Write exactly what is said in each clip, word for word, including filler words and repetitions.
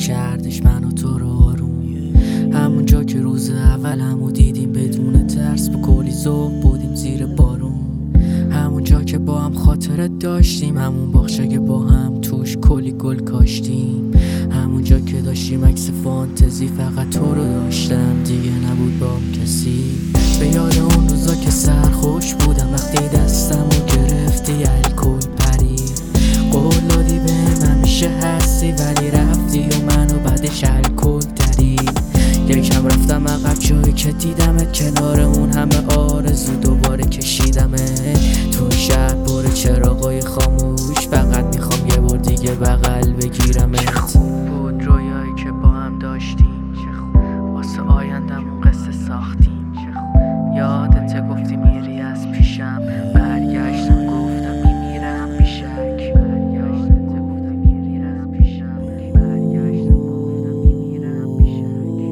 کردش من و تو رو آروم. همون جا که روز اول همو دیدیم بدون ترس، با کلی ذوق بودیم زیر بارون. همون جا که با هم خاطرت داشتیم، همون باغچه که با هم توش کلی گل کاشتیم. همون جا که داشتیم عکس فانتزی، فقط تو رو داشتم دیگه نبود با هم کسی. به یاد اون روزا که سرخوش بودم وقتی دستمو گرفتی الکل پرید. قول دادی بهم همیشه هستی ولی رفتی و منو بعدش الکل درید. یکم رفتم عقب جایی که دیدمت، کنار اون همه آرزو دوباره کشیدمت. تو شهر پر چراغای خاموش، فقط میخوام یه بار دیگه بغل بگیرمت. چه خوب بود رویایی که با هم داشتیم، چه خوب واسه آیندمون قصه ساختیم. چه خوب یادت گفتی میری از پیشم، برگشتم گفتم میمیرم بیشک. برگشتم گفتی میری از پیشم، برگشتم گفتم میمیرم بیشک.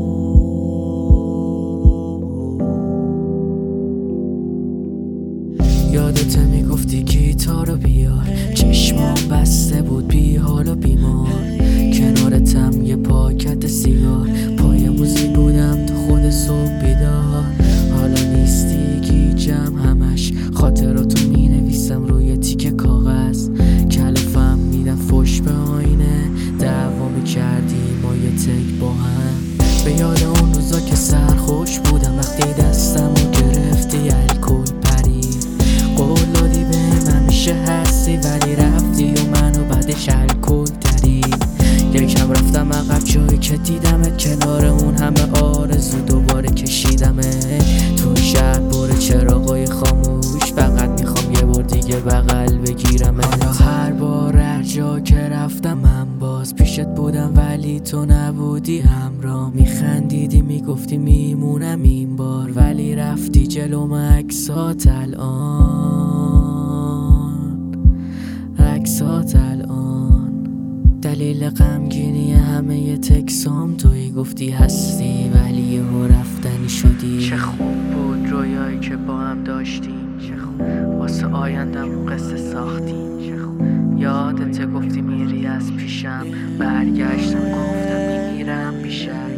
یادت میگفتی گیتارو بیار، چشمام بسته بود بی حال و بیمار. کنارتم یه پاکت سیگار، پای موزیک بودم تا خود صبح بیدار. حالا نیستی گیجم همش، خاطراتو می نویسم روی تیکه کاغذ. کلافم میدم فش به آینه، دعوا میکردیم ما یه تک با هم. به یاد اون روزا که سرخوش بودم وقتی دستمو گرفتی الکل پرید. قول دادی بهم همیشه هستی ولی رفتی و منو بعدش الکل درید. یکم رفتم عقب جایی که دیدمت، کنار اون همه آرزو دوباره کشیدمت. تو شهر پر چراغای خاموش، فقط میخوام یه بار دیگه بغل بگیرمت. حالا هر بار هر جا که رفتم من باز پیشت بودم ولی تو نبودی همراه. میخندیدی میگفتی میمونم این بار، ولی رفتی جلوم عکسات الان، عکسات الان. دلیل غمگینی همه ی تکسام تویی، گفتی هستی ولی یهو رفتنی شدی. چه خوب بود رویایی که با هم داشتیم، چه خوب واسه آیندمون قصه ساختیم. چه خوب یادت گفتی میری از پیشم، برگشتم گفتم میمیرم بیشک.